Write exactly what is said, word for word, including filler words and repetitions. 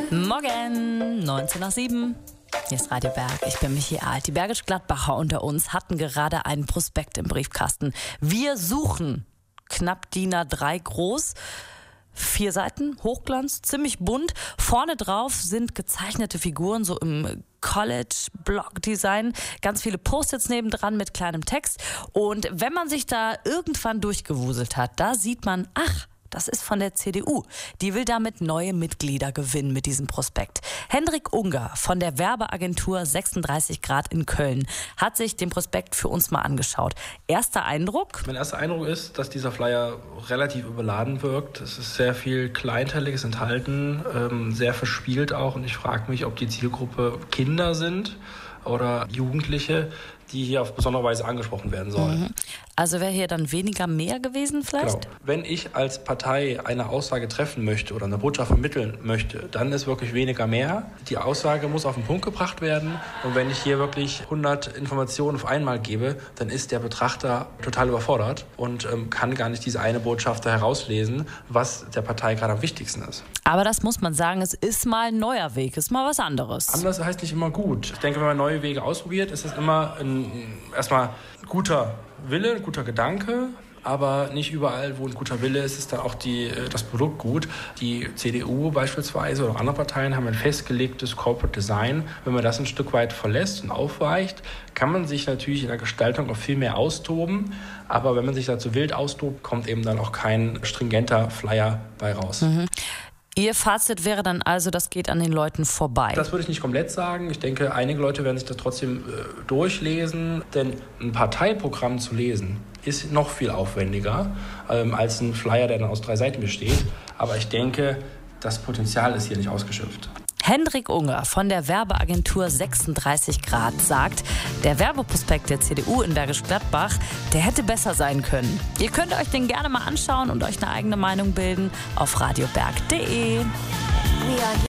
Morgen, neunzehn nach sieben. Hier ist Radio Berg, ich bin Michi Alt. Die Bergisch Gladbacher unter uns hatten gerade einen Prospekt im Briefkasten. Wir suchen, knapp D I N A drei groß, vier Seiten, Hochglanz, ziemlich bunt. Vorne drauf sind gezeichnete Figuren, so im College-Blog-Design. Ganz viele Post-its nebendran mit kleinem Text. Und wenn man sich da irgendwann durchgewuselt hat, da sieht man, ach, das ist von der C D U. Die will damit neue Mitglieder gewinnen mit diesem Prospekt. Hendrik Unger von der Werbeagentur sechsunddreißig Grad in Köln hat sich den Prospekt für uns mal angeschaut. Erster Eindruck? Mein erster Eindruck ist, dass dieser Flyer relativ überladen wirkt. Es ist sehr viel Kleinteiliges enthalten, ähm, sehr verspielt auch. Und ich frage mich, ob die Zielgruppe Kinder sind oder Jugendliche, die hier auf besondere Weise angesprochen werden sollen. Mhm. Also wäre hier dann weniger mehr gewesen vielleicht? Genau. Wenn ich als Partei eine Aussage treffen möchte oder eine Botschaft vermitteln möchte, dann ist wirklich weniger mehr. Die Aussage muss auf den Punkt gebracht werden. Und wenn ich hier wirklich hundert Informationen auf einmal gebe, dann ist der Betrachter total überfordert und ähm, kann gar nicht diese eine Botschaft da herauslesen, was der Partei gerade am wichtigsten ist. Aber das muss man sagen, es ist mal ein neuer Weg, ist mal was anderes. Anders heißt nicht immer gut. Ich denke, wenn man neue Wege ausprobiert, ist das immer ein, erstmal ein guter Wille, ein guter Gedanke. Aber nicht überall, wo ein guter Wille ist, ist dann auch die, das Produkt gut. Die C D U beispielsweise oder andere Parteien haben ein festgelegtes Corporate Design. Wenn man das ein Stück weit verlässt und aufweicht, kann man sich natürlich in der Gestaltung auch viel mehr austoben. Aber wenn man sich dazu wild austobt, kommt eben dann auch kein stringenter Flyer bei raus. Mhm. Ihr Fazit wäre dann also, das geht an den Leuten vorbei? Das würde ich nicht komplett sagen. Ich denke, einige Leute werden sich das trotzdem äh, durchlesen. Denn ein Parteiprogramm zu lesen ist noch viel aufwendiger ähm, als ein Flyer, der dann aus drei Seiten besteht. Aber ich denke, das Potenzial ist hier nicht ausgeschöpft. Hendrik Unger von der Werbeagentur sechsunddreißig Grad sagt, der Werbeprospekt der C D U in Bergisch Gladbach, der hätte besser sein können. Ihr könnt euch den gerne mal anschauen und euch eine eigene Meinung bilden auf radioberg punkt de.